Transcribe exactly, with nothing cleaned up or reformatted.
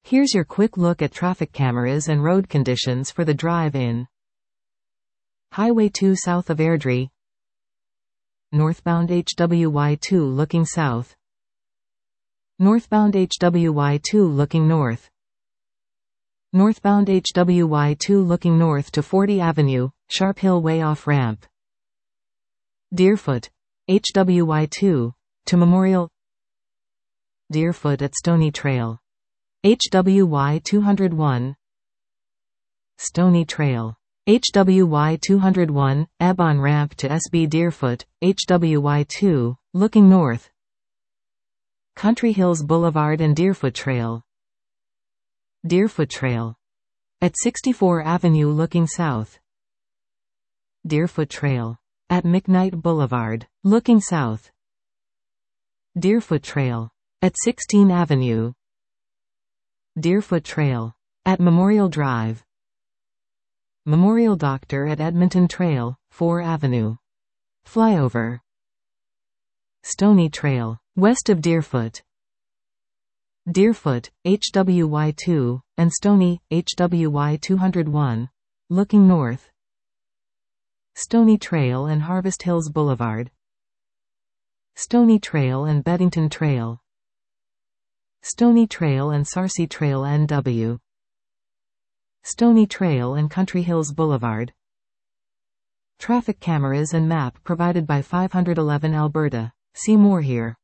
Here's your quick look at traffic cameras and road conditions for the drive in Highway two south of Airdrie. Northbound H W Y two looking south. Northbound H W Y two looking north. Northbound H W Y two looking north to forty Avenue, Sharp Hill Way off ramp. Deerfoot, H W Y two, to Memorial. Deerfoot at Stony Trail. H W Y two oh one. Stony Trail. H W Y two oh one, ebb on ramp to S B Deerfoot, H W Y two, looking north. Country Hills Boulevard and Deerfoot Trail. Deerfoot Trail. At sixty-four Avenue looking south. Deerfoot Trail. At McKnight Boulevard, looking south. Deerfoot Trail. At sixteen Avenue. Deerfoot Trail. At Memorial Drive. Memorial Doctor at Edmonton Trail, four Avenue. Flyover. Stony Trail, west of Deerfoot. Deerfoot, H W Y two, and Stony, H W Y two oh one, looking north. Stony Trail and Harvest Hills Boulevard. Stony Trail and Beddington Trail. Stony Trail and Sarcee Trail N W. Stony Trail and Country Hills Boulevard. Traffic cameras and map provided by five eleven Alberta. See more here.